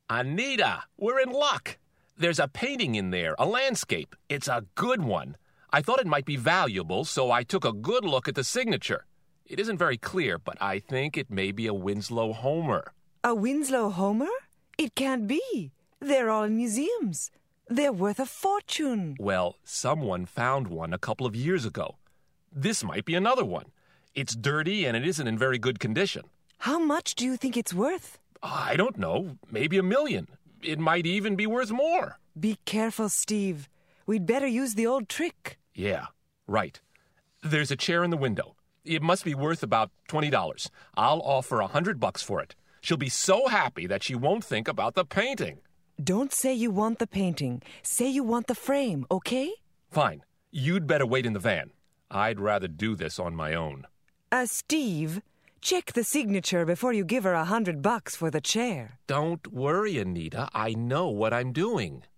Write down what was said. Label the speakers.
Speaker 1: Anita, we're in luck. There's a painting in there, a landscape. It's a good one. I thought it might be valuable, so I took a good look at the signature. It isn't very clear, but I think it may be a Winslow Homer.
Speaker 2: A Winslow Homer? It can't be. They're all in museums. They're worth a fortune.
Speaker 1: Well, someone found one a couple of years ago. This might be another one. It's dirty and it isn't in very good condition.
Speaker 2: How much do you think it's worth?
Speaker 1: I don't know. Maybe $1 million. It might even be worth more.
Speaker 2: Be careful, Steve. We'd better use the old trick.
Speaker 1: Yeah, right. There's a chair in the window. It must be worth about $20. I'll offer $100 for it. She'll be so happy that she won't think about the painting.
Speaker 2: Don't say you want the painting. Say you want the frame, okay?
Speaker 1: Fine. You'd better wait in the van. I'd rather do this on my own.
Speaker 2: Steve, check the signature before you give her $100 for the chair.
Speaker 1: Don't worry, Anita. I know what I'm doing.